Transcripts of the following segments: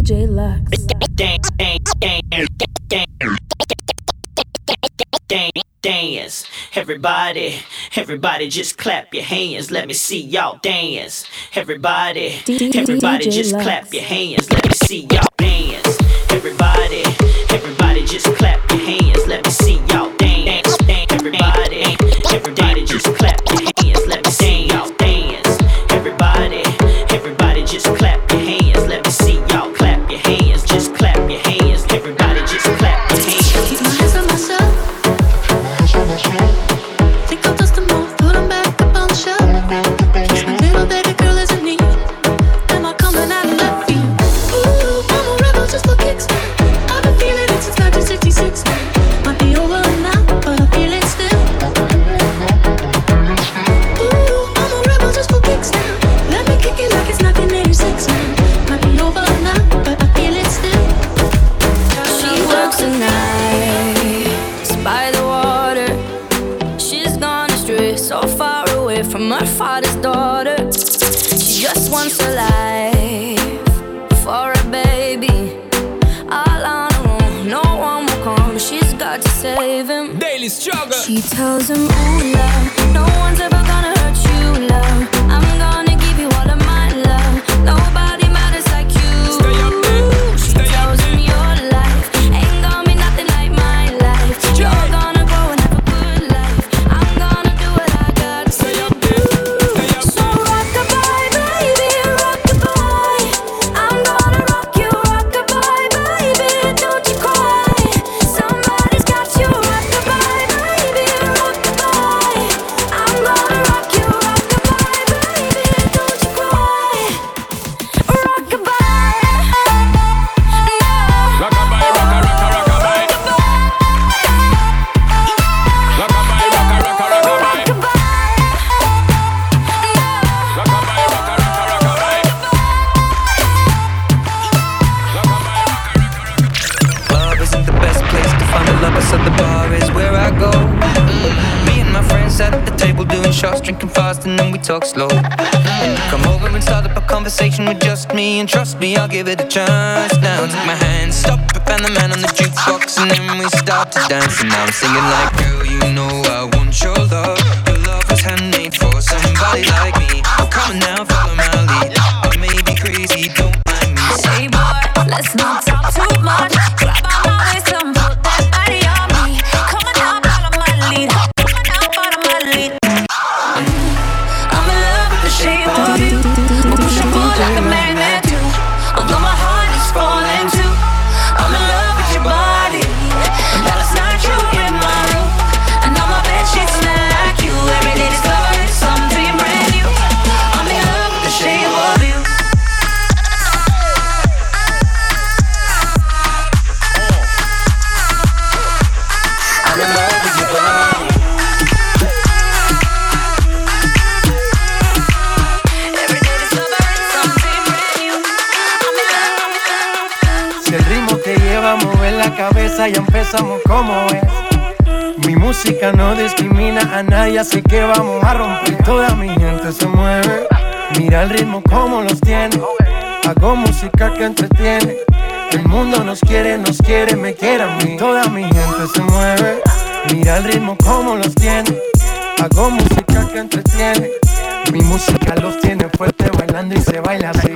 DJ Lux. Dance, everybody just clap your hands, let me see y'all dance. Everybody just clap your hands, let me see y'all dance. Everybody just clap your hands, let me see y'all dance. Everybody just clap your hands, let me see y'all dance. Everybody just clap your hands, let me see y'all clap your hands, just clap your hands. Everybody just clap your hands. Keep my hands on myself. Think I'll dust them off, put them back up on the shelf. My little baby girl is in need. Am I coming out of left field? Ooh, I'm a rebel just for kicks. I've been feeling it since 1966. Might be over now, but I feel it still. Ooh, I'm a rebel just for kicks now. Let me kick it like it's 1986 now. Might be over now, but I feel it still. She works at night by the water. She's gone astray, so far away from her father's daughter. She just wants a life for a baby. All on her own, no one will come. She's got to save him. Daily struggle. She tells him, ooh, love, no one's ever gonna hurt you, love. I'm gonna give you all of my love. Nobody matters like you. Stay up there. She tells him your life ain't gonna be nothing like my life. You're gonna grow and have a good life. I'm gonna do what I got to do. So rock-a-bye, baby, rock-a-bye. I'm gonna rock you, rock-a-bye, baby, don't you cry. Somebody's got you, rock-a-bye, baby, rock-a-bye. I'm gonna rock you, rock-a-bye, baby, don't you cry. Rock-a-bye, Rockabye, rocka, rocka, rockabye. Rockabye, rocka, rocka, rockabye. Rockabye, rocka, rocka, rockabye. Rockabye, rocka, rocka. Club isn't the best place to find a lover, so the bar is where I go. Me and my friends sat at the table doing shots, drinking fast, and then we talk slow. And you come over and start up a conversation with just me, and trust me, I'll give it a chance. Now take my hand, stop it, and the man on the jukebox, and then we start to dance. And now I'm singing like, girl, you know I want your love. Your love was handmade for somebody like me. Oh, come on now, follow my lead. I may be crazy, don't mind me. Hey boy, let's not talk too much. Grab on my waist and put that body on me. Come on now, follow my lead. Come on now, follow my lead. I'm in love with the shape of you. I push and pull like a magnet do. Although my heart is falling too. I'm in love with your body. And last night you in my room. And now my bed sheets smell like you. Every day discovering something brand new. I'm in love with the shape of you. I'm in love with your body. Every day discovering something brand new. I'm in love. Si el ritmo te lleva a mover la cabeza, ya empezamos como es. Mi música no discrimina a nadie, así que vamos a romper. Toda mi gente se mueve. Mira el ritmo como los tiene. Hago música que entretiene. El mundo nos quiere, me quiere a mí. Toda mi gente se mueve. Mira el ritmo como los tiene. Hago música que entretiene. Mi música los tiene fuerte bailando y se baila así.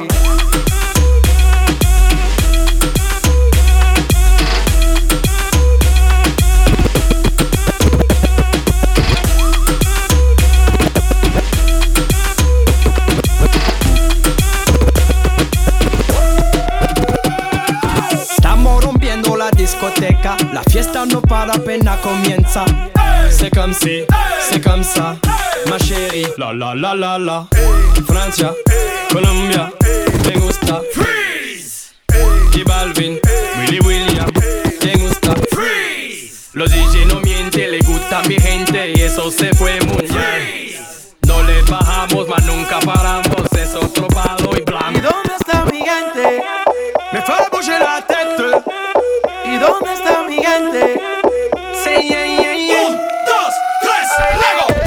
Estamos rompiendo la discoteca. La fiesta no para, apenas comienza. C'est comme si, c'est comme ça, ma chérie. La la la la la. Francia, Colombia, te gusta. Freeze. J Balvin, Willy William, te gusta. Freeze. Los DJ no mienten, le gusta mi gente y eso se fue muy bien. No le bajamos, mas nunca paramos. Es otro palo y blanco. ¿Y dónde está mi gente? Me fue bouger la tête. ¿Y dónde está mi gente? Sí, yeah, yeah, yeah. 1, 2, 3, luego.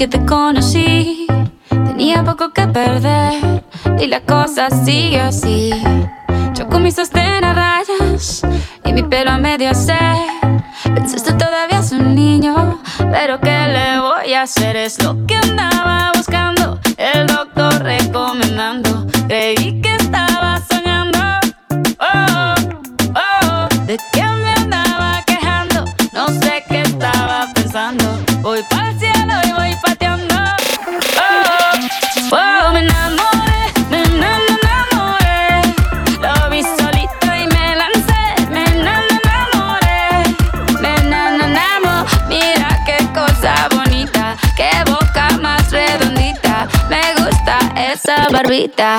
que te conocí, tenía poco que perder y la cosa sigue así. Yo con mi sostén a rayas y mi pelo a medio hacer. Pensaste todavía es un niño, pero ¿qué le voy a hacer? Es lo que andaba buscando, el doctor recomendando. Creí que estaba soñando, oh, oh. ¿De qué me andaba quejando? No sé qué estaba pensando. Voy pa'l cielo y voy pateando, oh, oh. Me enamoré, me enamoré. Lo vi solito y me lancé. Me enamoré, me enamoré. Mira qué cosa bonita, qué boca más redondita. Me gusta esa barbita.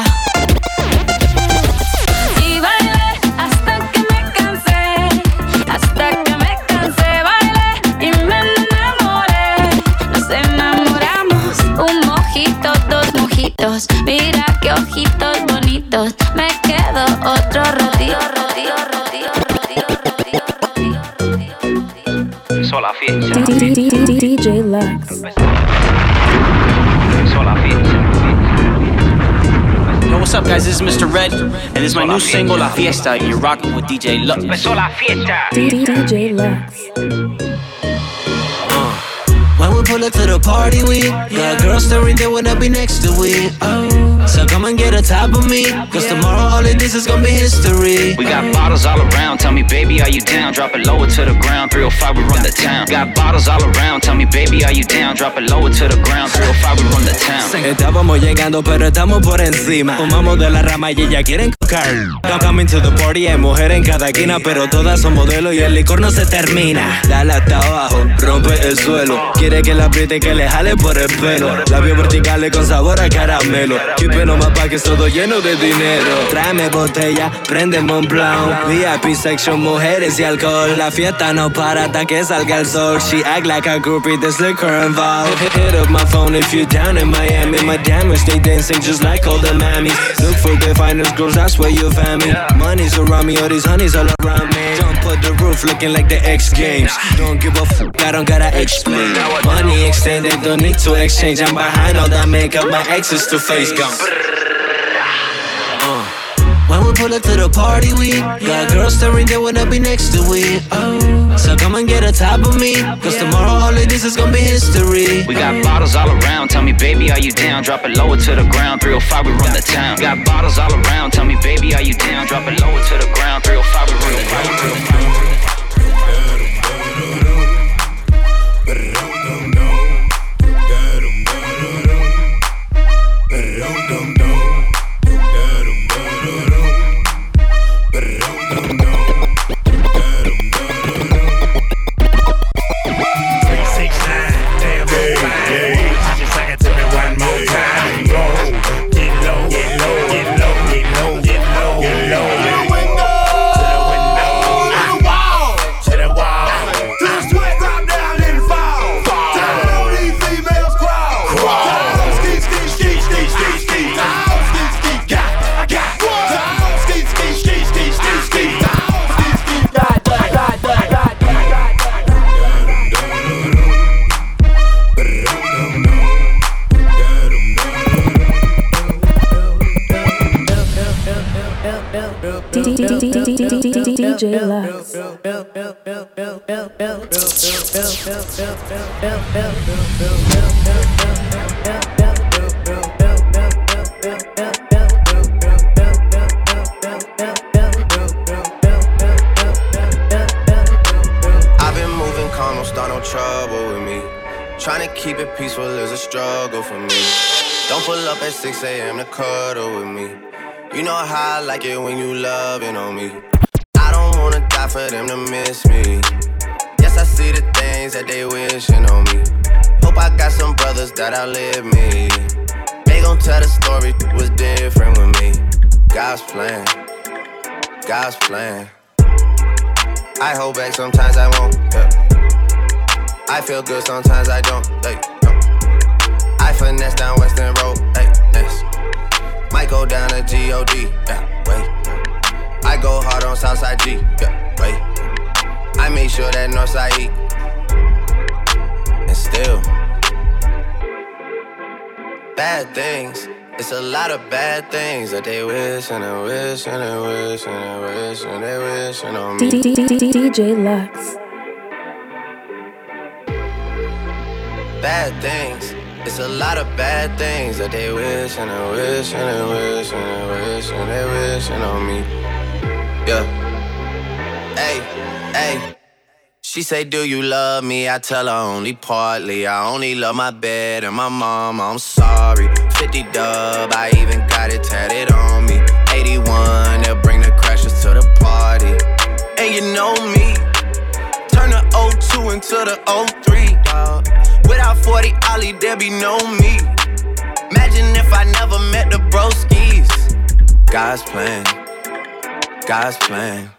Y bailé hasta que me cansé, hasta que me cansé. Bailé y me enamoré. Nos enamoramos, un mojito, dos mojitos. Mira qué ojitos bonitos. Me quedo otro ratito, ratito, ratito, ratito, ratito. Sola fiesta. DJ Lux. Sola fiesta. Yo, what's up, guys? This is Mr. Red, and this is my new single, La Fiesta, and you're rocking with DJ Lux. Empezó la fiesta. DJ Lux. When we pull up to the party, we got girls staring, they wanna be next to we. Oh, so come and get a top of me, cause tomorrow all of this is gonna be history. We got bottles all around, tell me baby are you down? Drop it lower to the ground, 305 we run the town. Got bottles all around, tell me baby are you down? Drop it lower to the ground, 305 we run the town. Estábamos llegando pero estamos por encima. Fumamos de la rama y ellas quieren cocar. Now coming to the party, hay mujeres en cada esquina, pero todas son modelos y el licor no se termina. Dale hasta abajo, rompe el suelo. Quiere que la apriete y que le jale por el pelo. Labios verticales con sabor a caramelo. Chipe nomás pa' que es todo lleno de dinero. Tráeme botella, prende Mont Blanc. VIP section, mujeres y alcohol. La fiesta no para hasta que salga el sol. She act like a groupie, there's liquor involved. Hit up my phone if you down in Miami. My diamonds stay dancing just like all the mammies. Look for the finest girls, that's where you find me. Money's around me, all these honeys all around me. Jump on the roof looking like the X Games. Don't give a fuck, I don't gotta explain. Money extended, don't need to exchange. I'm behind all that makeup, my exes to face gone. When we pull up to the party, we got girls staring, they wanna be next to we. Oh, so come and get a top of me, cause tomorrow all of this is gonna be history. We got bottles all around, tell me baby are you down? Drop it lower to the ground, 305 we run the town. Got bottles all around, tell me baby are you down? Drop it lower to the ground, 305 we run the town. DJ Lux. I've been moving calm, don't start no trouble with me. Trying to keep it peaceful is a struggle for me. Don't pull up at 6 a.m. to cuddle with me. You know how I like it when you loving on me. I don't wanna die for them to miss me. Yes, I see the things that they wishing on me. Hope I got some brothers that outlive me. They gon' tell the story was different with me. God's plan, God's plan. I hold back, sometimes I won't, yeah. I feel good, sometimes I don't, hey, no. I finesse down Western Road, hey, yes. Might go down to G.O.D., yeah, wait. I go hard on Southside G, yeah, wait. I make sure that Northside eat. And still, Bad things. It's a lot of bad things that they wish and they wish and they wish and they wish and they wish on me. DJ Lux. Bad things. It's a lot of bad things that they wish and they wish and they wish and they wish and they wish on me. Yeah. Hey, hey. She say, do you love me? I tell her only partly. I only love my bed and my mom, I'm sorry. 50 dub, I even got it tatted on me. 81, they'll bring the crashers to the party. And you know me, turn the 02 into the 03, dawg. Without 40 Ollie, there be no me. Imagine if I never met the broskies. God's plan, God's plan.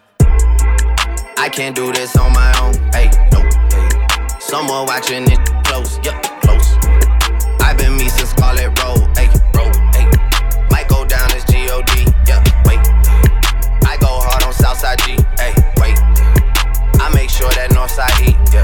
I can't do this on my own, hey, no, hey. Someone watching it close, yup, close. I've been me since Scarlet Road, hey, hey. Might go down as G.O.D., yeah, wait. I go hard on Southside G, hey, wait. I make sure that Northside E, yeah.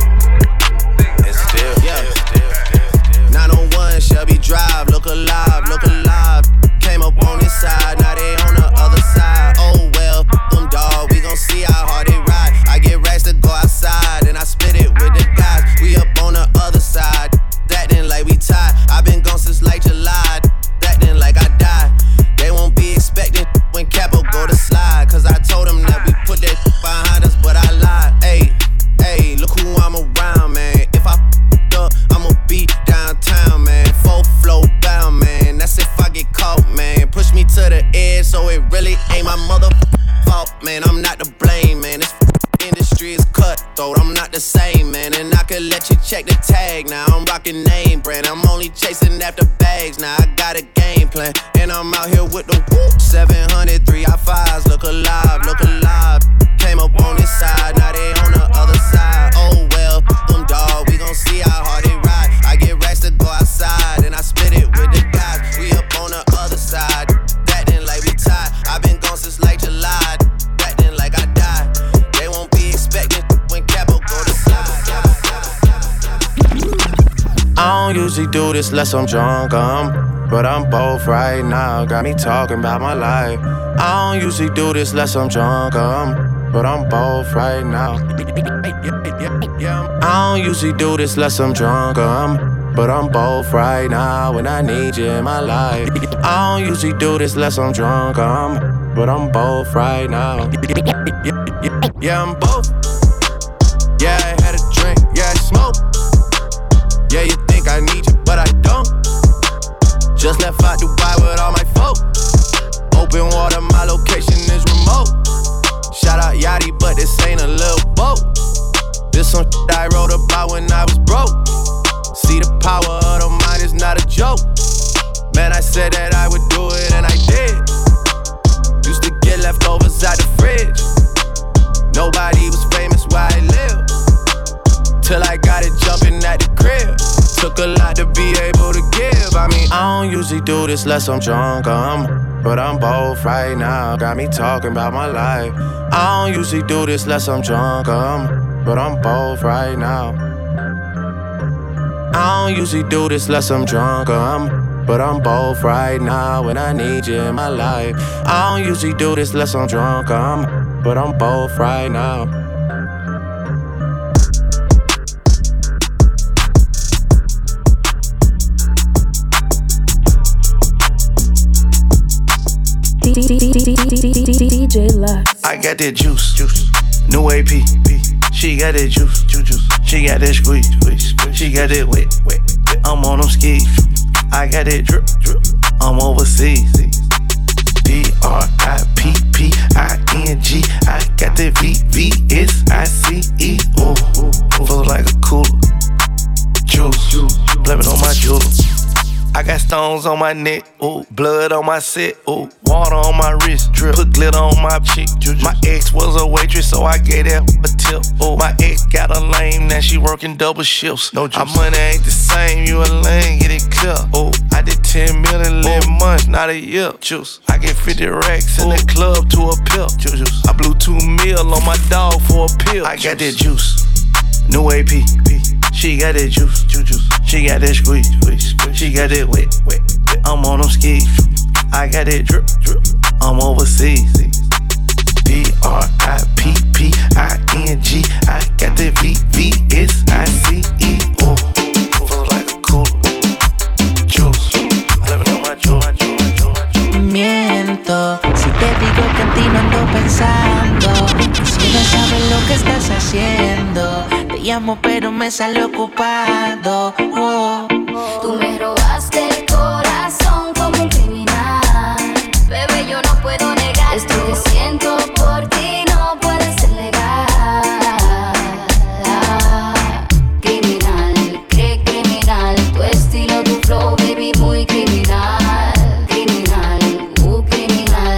And still, yeah. 901 Shelby Drive, look alive, look alive. Came up on this side, now they on the other side. Oh well, them dog, we gon' see how hard they ride. I get racks to go outside, and I split it with the guys. We up on the other side, acting like we tied. I've been gone since like July, acting like I died. They won't be expecting when Capo go to slide, cause I told them that we put that behind us, but I lied. Hey, hey, look who I'm around, man. If I up, I'ma be downtown, man. Full flow bound, man. That's if I get caught, man. Push me to the edge, so it really ain't my mother fault, man. I'm not to blame, man. This industry is cutthroat, I'm not the same, man. And I could let you check the tag now. I'm rocking name brand, I'm only chasing after bags now. I got a game plan, and I'm out here with the whoop. 700 3i5s, look alive, look alive. Came up on this side, now they on the other side. Oh well, them dog, we gon' see how hard they ride. I get racks to go outside, and I split it with the guys. We up on the other side, acting like we tied. I've been gone since like July, acting like I died. They won't be expecting when Capo go to slide. I don't usually do this unless I'm drunk, but I'm both right now. Got me talking about my life. I don't usually do this unless I'm drunk, but I'm both right now. I don't usually do this unless I'm drunk, but I'm both right now when I need you in my life. I don't usually do this unless I'm drunk, but I'm both right now. Yeah, I'm both. Yeah, I had a drink, yeah, I smoke. Yeah, you think I need you, but I don't. Just left out Dubai with all my folk. Open water, my location is remote. Shout out Yachty, but this ain't a little boat. This some shit I wrote about when I was broke. See, the power of the mind is not a joke. Man, I said that I would do it, and I did. Used to get leftovers out the fridge. Nobody was famous where I live, till I got it jumping at the crib. Took a lot to be able to give. I mean, I don't usually do this unless I'm drunk, but I'm both right now. Got me talking about my life. I don't usually do this unless I'm drunk, but I'm both right now. I don't usually do this unless I'm drunk, but I'm both right now when I need you in my life. I don't usually do this unless I'm drunk, but I'm both right now. DJ Lux. I got that juice, new AP. She got that juice, she got that squeeze, she got that wet. I'm on them skis, I got that drip. I'm overseas. DRIPPING, I got that VVSICE. Oh, flow like a cooler. Juice, blame it on my jewels. I got stones on my neck, ooh, blood on my set, ooh, water on my wrist, drip, put glitter on my chick. My ex was a waitress, so I gave that a tip. Ooh, my ex got a lame, now she working double shifts. No juice. Our money ain't the same, you a lame, get it clear. Ooh, I did 10 million in months, not a year. Juice, I get 50 racks in the club to a pill. Juice, I blew 2 mil on my dog for a pill. I got that juice, new AP. She got that juice, she got that squeeze. She got it wet, wet. I'm on them skis. I got it drip, drip. I'm overseas. P-R-I-P-P-I-N-G. I got the V-V-S-I-C-E-O. Flow like a cooler. Juice. Let me know my juice. Miento si te digo que en ti no ando pensando. Si no sabes lo que estás haciendo. Te llamo pero me sale ocupado. Oh. Tú me robaste el corazón como un criminal. Bebé, yo no puedo negar. Esto que siento por ti no puede ser legal. Criminal, qué criminal. Tu estilo, tu flow, baby, muy criminal. Criminal, criminal.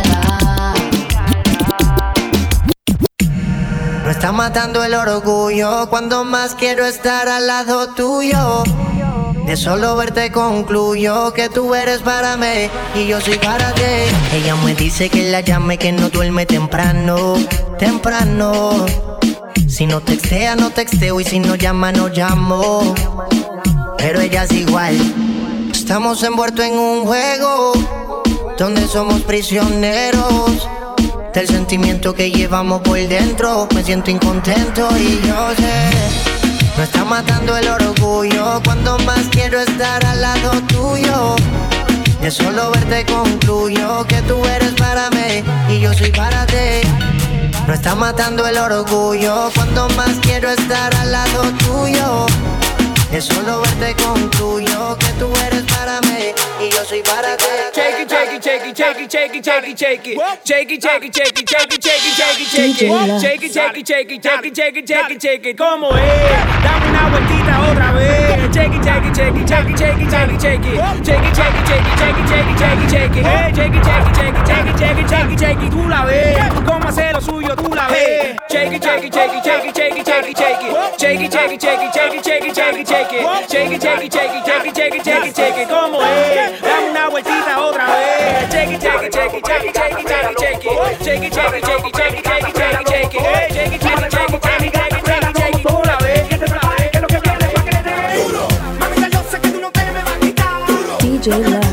Me está matando el orgullo cuando más quiero estar al lado tuyo. De solo verte concluyo que tú eres para mí y yo soy para ti. Ella me dice que la llame, que no duerme temprano, temprano. Si no textea, no texteo y si no llama, no llamo. Pero ella es igual. Estamos envueltos en un juego donde somos prisioneros del sentimiento que llevamos por dentro. Me siento incontento y yo sé. Me está matando el orgullo cuando más quiero estar al lado tuyo. De solo verte concluyo que tú eres para mí y yo soy para ti. Me está matando el orgullo cuando más quiero estar al lado tuyo. De solo verte concluyo que tú eres para mí y yo soy para ti. Shake it, shake it, shake it, shake it, shake it, shake it, shake it. Shake it, shake it, shake it, shake it, shake it, shake it, shake it. Shake it, shake it, shake it, shake it, shake it, shake it, shake it. ¿Cómo es? Dame una vueltita otra vez. Shake it, shake it, shake it, shake it, shake it, shake it, shake it. Shake it, shake it, shake it, shake it, shake it, shake it, shake it. Shake it, shake it, shake it, shake it, shake it, shake it, shake it. Tú la ves. Cómo hacer lo suyo, tú la ves. Shake it, shake it, shake it, shake it, shake it, shake it, shake it. Shake it, shake it, shake it, shake it, shake it, shake it, shake it. Shake it, shake it, shake it, shake it, shake it, shake it, shake it. ¿Cómo es? Dame una vueltita otra vez. Shake it, shake it, shake it, shake it, shake it, shake it, shake it. Shake it, shake it, shake it, shake it, shake it, shake it, shake it. Shake it, shake it, shake it, shake it, shake it, shake it, shake it. Tú la ves, que te la ves, que lo que viene pa' que le dé. Mamita, yo sé que tú no te me vas a quitar. DJ Lux.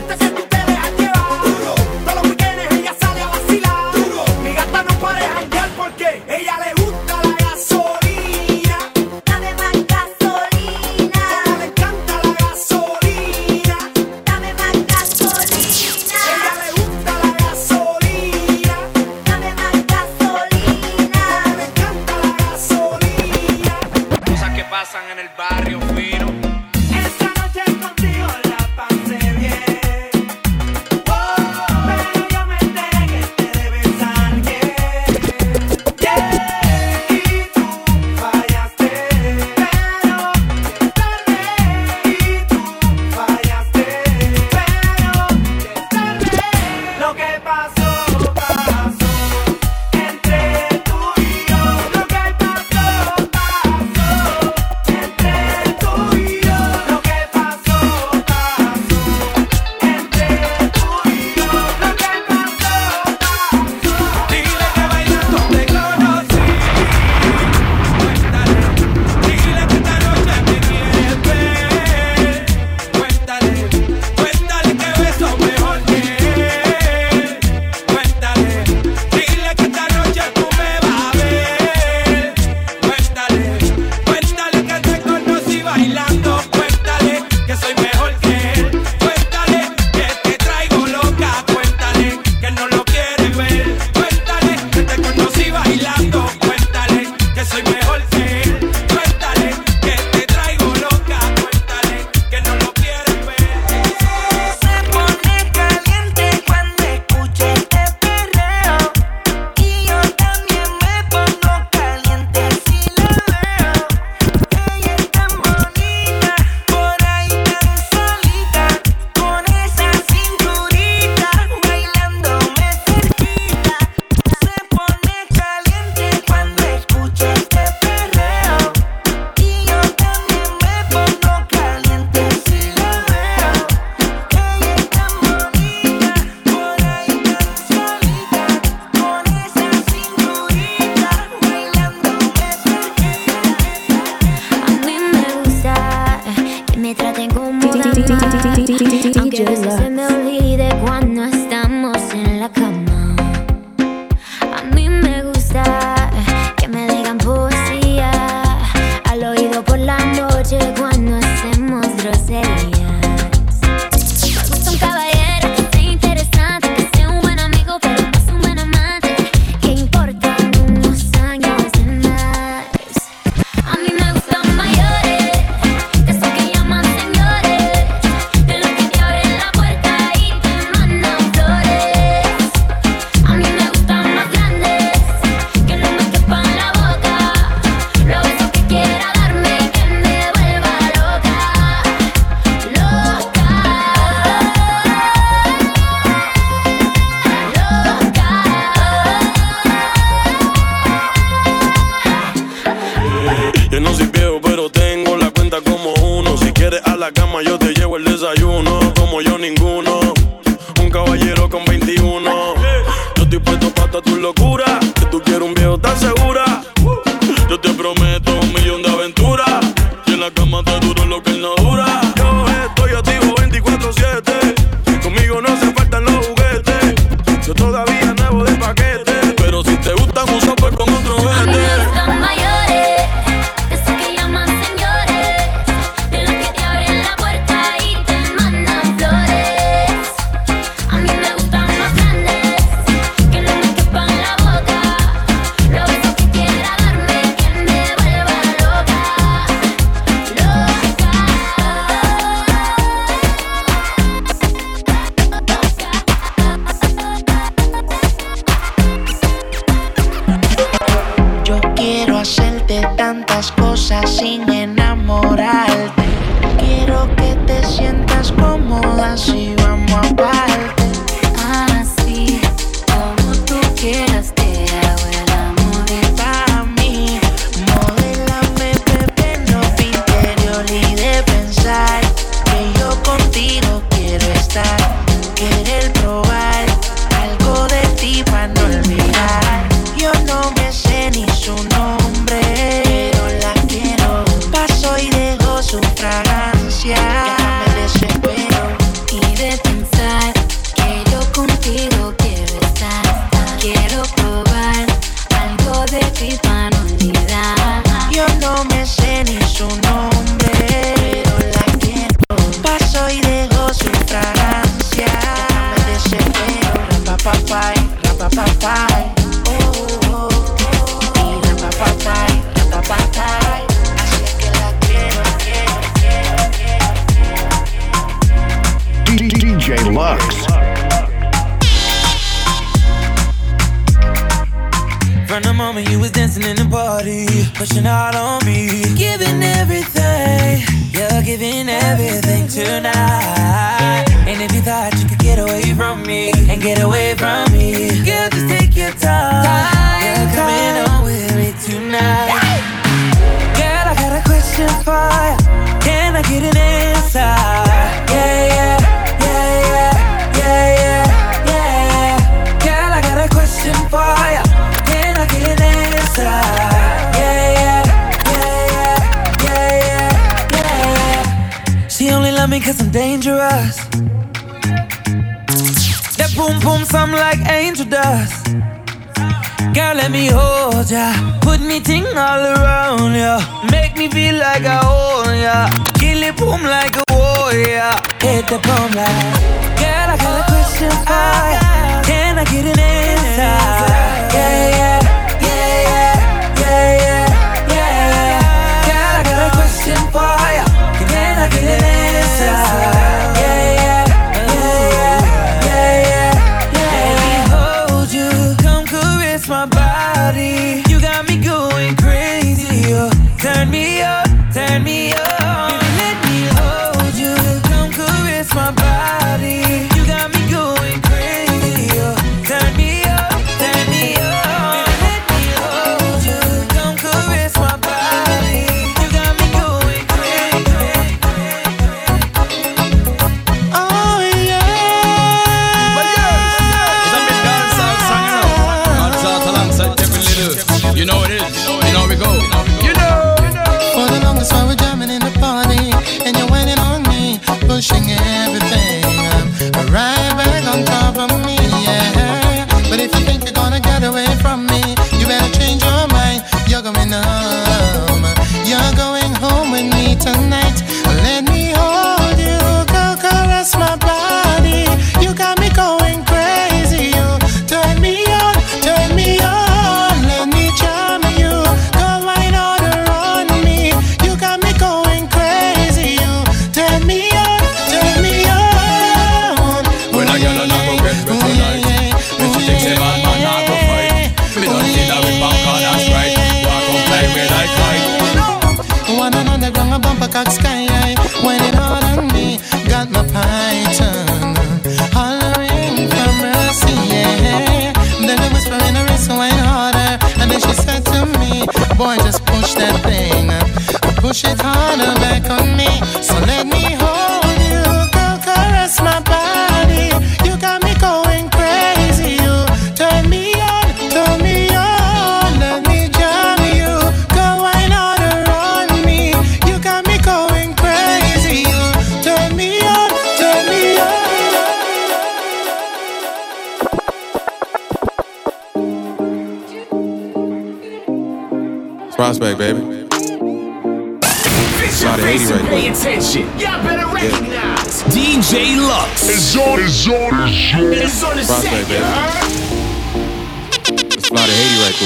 En el barrio fino. Esta noche contigo la pasé bien. Oh, pero yo me enteré que te debes a alguien. Yeah. Y tú fallaste, pero tarde. Y tú fallaste, pero tarde. Lo que pasó, pasó entre tú y yo. Lo que pasó, pasó entre la cama yo te llevo el desayuno. Como yo ninguno, un caballero con 21. Yo estoy puesto pa' tu locura. Que tú quieres un viejo tan segura. Yo te prometo 1.000.000 de aventuras. Y en la cama te duro lo que él no dura. Yo estoy activo 24/7. Conmigo no se faltan los juguetes. Yo todavía nuevo de paquete. Pero si te gustan uso pues con otro vete. A mí me gustan mayores, esos que llaman señores, de los que te abren la puerta y te mandan flores. A mí me gustan más grandes, que no me quepan la boca. Los besos que quiera darme, que me vuelva loca, Yo quiero hacerte tantas cosas sin enamorarte. Quiero que te sientas cómoda si vamos aparte. así como tú quieras te hago el amor. Pa' mí, modélame, bebé, no tu interior y de pensar que yo contigo quiero estar. Querer probar algo de ti para no olvidar. Yo no me sé ni su nombre, pero la quiero. Paso y dejo su fragancia. Ya me desespero. Y de pensar que yo contigo quiero estar. Quiero probar algo de ti para no olvidar. Yo no me sé ni su nombre, pero la quiero. Paso y dejo su fragancia. Ya me desespero. Rapapapay, rapapapay. Y rapapapay, rapapapay. Así es que la quiero, DJ Lux. From the moment you was dancing in the party, pushing out on me, giving everything, you're giving everything tonight. And if you thought you could get away from me, and get away from me, girl, just take your time. You're coming on with me tonight. Girl, I got a question for you. Can I get an answer? Yeah, yeah, yeah, yeah, yeah, yeah, yeah. Girl, I got a question for you. Can I get an answer? Yeah, yeah, yeah, yeah, yeah, yeah. She only love me 'cause I'm dangerous. That boom boom sound like angel dust. Girl, let me hold ya. Put me ting all around ya. Make me feel like I own ya. Kill it boom like a warrior. Hit the boom like. Girl, I got a question for ya. Can I get an answer? Yeah, yeah, yeah, yeah, yeah, yeah, yeah. Girl, I got a question for ya. Can I get an answer? Yeah, yeah, yeah, yeah, yeah, yeah. Let me hold you. Come caress my body. You got me going crazy. Oh. Turn me up, turn me on. Let me hold you. Come caress my body. You got me going crazy. Oh. Turn me up, turn me on. Let me hold you. Come caress my body. You got me going crazy. Oh yeah. You know it is, you know we go, you know. For the longest while we're jamming in the party, and you're waiting on me, pushing everything right back on top of me, yeah. But if you think you're gonna get away from me, you better change your mind. You're going home. You're going home with me tonight. Let me hold you, go caress my body. You got me going crazy. You turn me on, turn me on. Let me charm you, go wine order on me. You got me going crazy. You turn me on, turn me on. When I get on, I go get with tonight. When she thinks a man, I go fight. Me don't see that we back on us right. Walk on play with I fight. One on the ground, a bumper cock sky high. When it all on me, got my python hollering for mercy, yeah. Then I whisper in her ear, so I harder. And then she said to me, boy, just push that thing, push it harder back on me. So let me Prospect, baby. Bitch, your face and pay attention. Y'all better recognize DJ Lux. It's on the Prospect, set, baby. Let's fly to Haiti right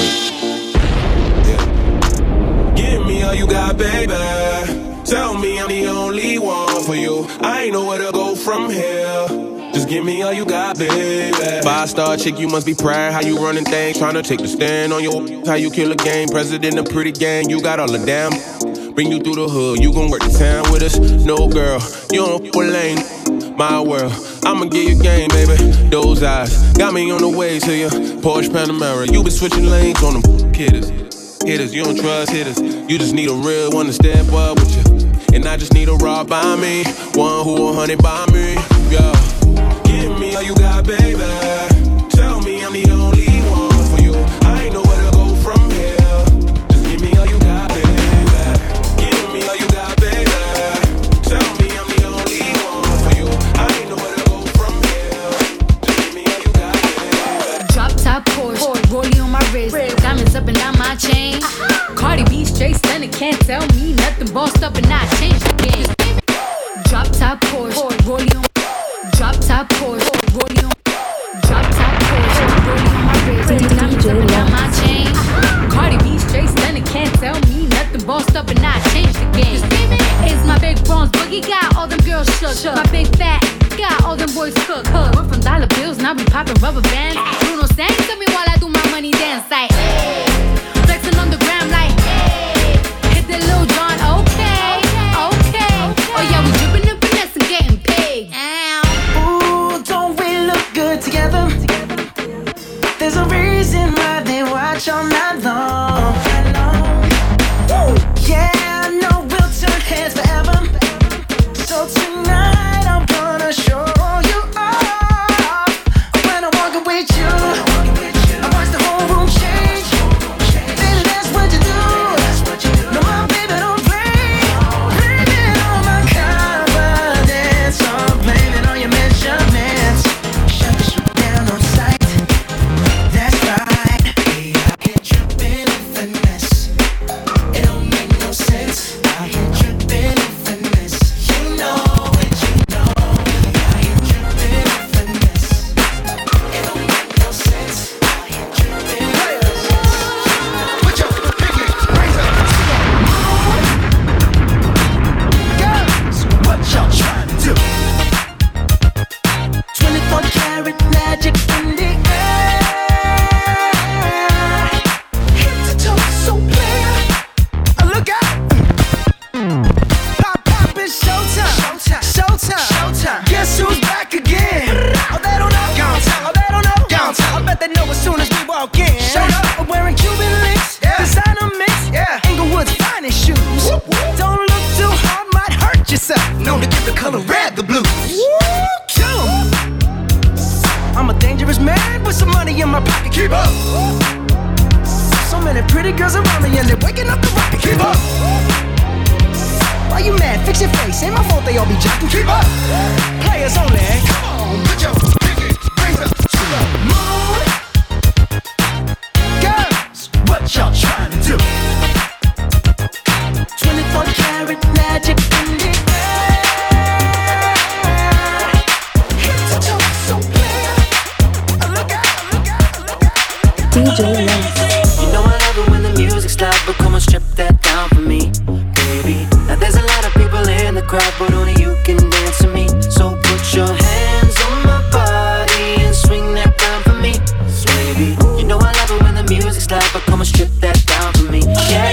quick. Give me all you got, baby. Tell me I'm the only one for you. I ain't know where to go from here. Just give me all you got, baby. 5-star chick, you must be proud. How you running things, trying to take the stand on your. How you kill a game, president of pretty gang. You got all the damn. Bring you through the hood, you gon' work the town with us. No girl, you don't with lane. My world, I'ma give you game, baby. Those eyes got me on the way to you. Porsche Panamera, you been switching lanes on them hitters. Hitters, you don't trust hitters. You just need a real one to step up with you. And I just need a rock by me, one who 100 by me. Yeah. Give me all you got, baby. Tell me I'm the only one for you. I ain't know where to go from here. Just give me all you got, baby. Give me all you got, baby. Tell me I'm the only one for you. I ain't know where to go from here. Just give me all you got, baby. Drop top Porsche, rollie on my wrist, diamonds up and down my chain. Cardi B straight stunning, can't tell me nothing. Bossed up and I changed the game. Drop top Porsche, rollie on. Drop top Porsche, rollie on. Drop top Porsche, rollie on my wrist, diamonds up and down my chain. Cardi B straight stunning, can't tell me nothing. Bossed up and I changed the game. It's my big bronze boogie, got all them girls shook. My big fat, got all them boys cooked. Went from dollar bills, now we popping rubber bands. Bruno sang to me while I do my money dance like flexing on the gram like hit the Lil Jon, okay. Oh yeah, we dripping and finesse and getting paid. Ooh, don't we look good together? There's a reason why they watch all night long. Yeah, I know we'll turn heads forever. So tonight I'm gonna show you off. When I walk away with you, I watch the whole room change. Baby, that's what you do. No, my baby don't play. Blame it on my confidence, or blame it on your measurements. Shut you down on sight. That's right. Hey, I get tripping and finesse. It don't make no sense. I get tripping and finesse. You know it, you know it. I get tripping and finesse. It don't make no sense. I get tripping and finesse. Put your pinky raise up. Girls, what y'all trying to do? 24 karat magic in the air. Head to toe, so clear. Look out! Pop, pop, it's showtime. Showtime. Guess who's back again? Oh, they don't know. Oh, they don't know. I bet they know as soon as we walk in. Showed up. I'm wearing Cuban links. Designer mix. Inglewood's finest shoes. Don't look too hard, might hurt yourself. Known to give the color red the blues. I'm a dangerous man with some money in my pocket. Keep up. So many pretty girls around me and they're waking up the rocket. Keep up. Why you mad? Fix your face. Ain't my fault they all be jocking. Keep up. Players only. Come on, put your pinky rings up to the moon. Girls, what y'all trying to do? 24 karat magic in the air. Head to toe, so clear. Look out. DJ Lux. You know I love it when the music's loud, but come on, strip that down for me, baby. Now there's a lot of people in the crowd, but only you can dance to me. So put your hands on my body and swing that round for me, baby. You know I love it when the music's loud, but come on, strip that down for me. Yeah.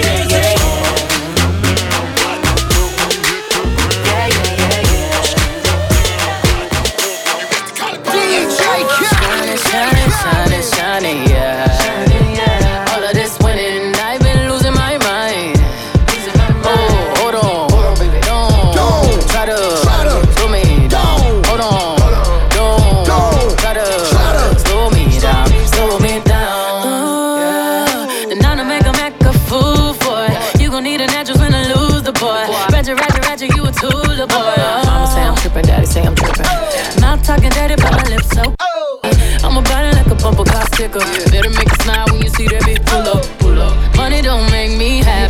Shining, yeah. All of this winning, I've been losing my mind. Oh, hold on, baby, don't try to slow me down. Hold on, don't try to slow me down. And now to make a fool for it. You gon' need a natural when I lose the boy. Ratchet, you a tool, boy. Mama say I'm trippin', daddy say I'm trippin'. Mouth talking dirty, but my lips so. I'm about it like a bumper car sticker. Better make a smile when you see that bitch pull up. Money don't make me happy.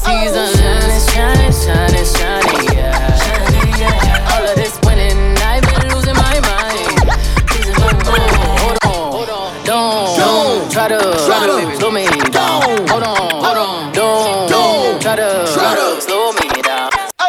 season. Shining, shining, shining, shining, yeah. All of this winning, I've been losing my mind. Losing my mind. Hold on, don't try to slow me down. Hold on, don't try to slow me down.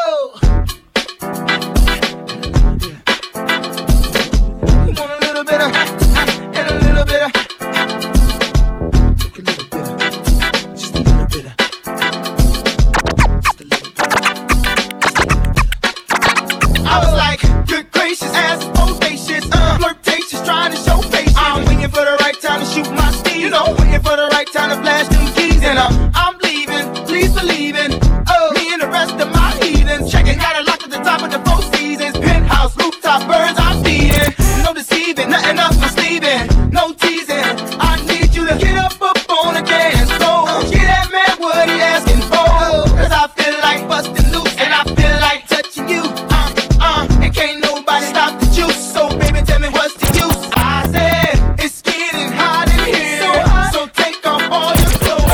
I'm leaving, please believe in me and the rest of my heathens. Checking out a lock at the top of the Four Seasons. Penthouse, rooftop, birds I'm feeding. No deceiving, nothing up my sleeving. No teasing, I need you to get up on the dance floor. Get that man what he asking for. Cause I feel like busting loose and I feel like touching you. And can't nobody stop the juice. So baby tell me what's the use. I said, it's getting hot in here. So take off all your clothes.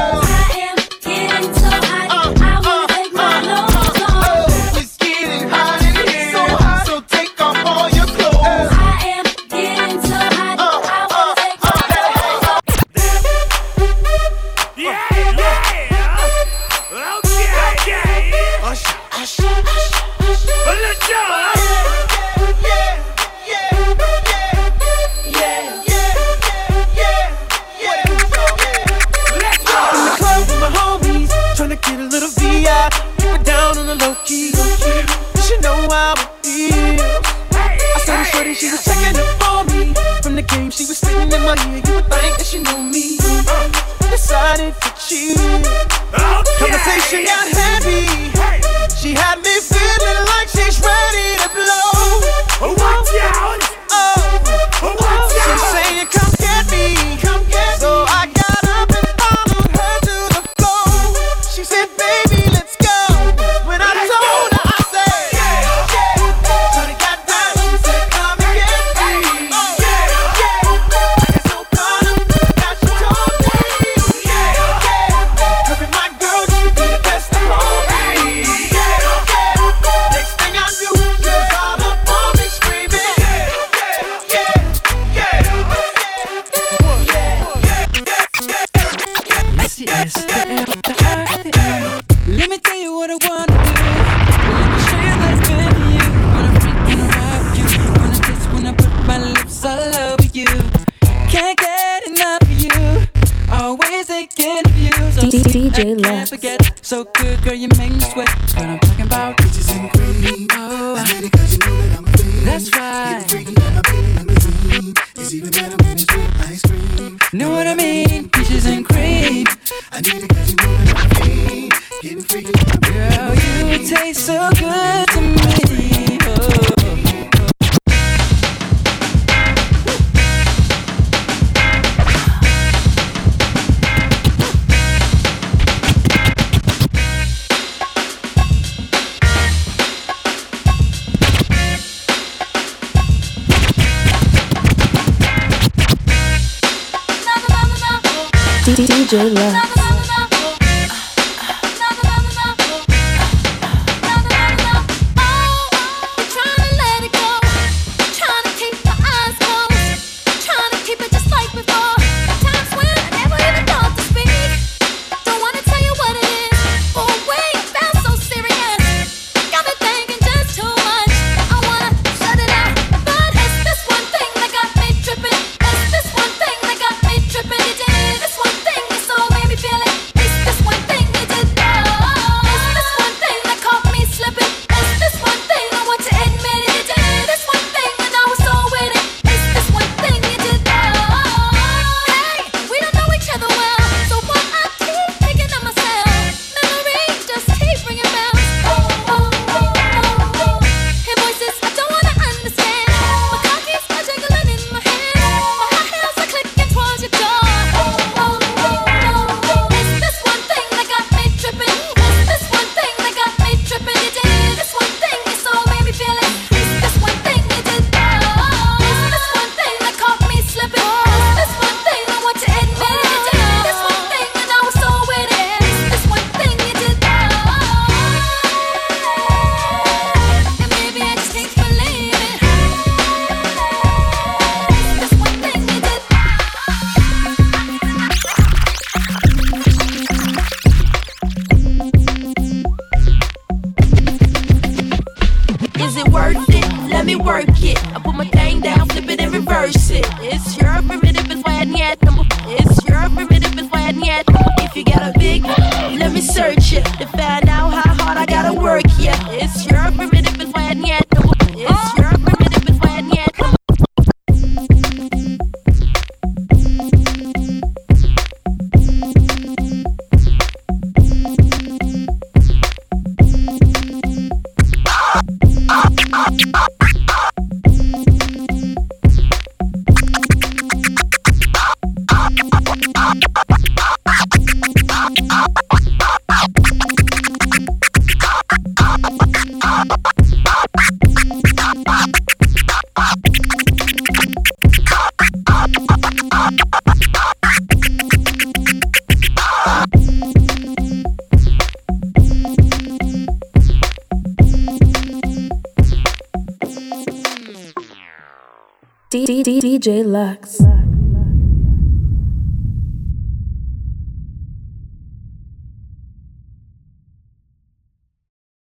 Conversation got heavy. She had me feeling like she's ready to blow. Watch out! She's saying, "Come get me, come get me." So I got up and followed her to the floor. She said, "Baby, let's go." When I told her, I said, "Shorty got down." She said, "Come and get me." I got so caught up, now she told me, "Her and my girl, she be the best of all me." Next thing I knew, she was all up on me screaming, Let me tell you what I wanna do. Let me show you that it's good for you. Wanna freak, wanna ride with you. Wanna taste, wanna put my lips all over you. Can't get enough of you. Always thinking of you. So DJ I can't Lex. forget. So good, girl, you make me sweat. What I'm talking about, bitches and cream. Oh, that's right. It's even better when it's with ice cream. Know what I mean? Peaches and cream. I need it 'cause you know that I'm free. Getting freaky. Girl, you taste so good to me. Oh. DJ Lex. This one thing that got me tripping. You did this one thing that so made me feel it. DJ Lux.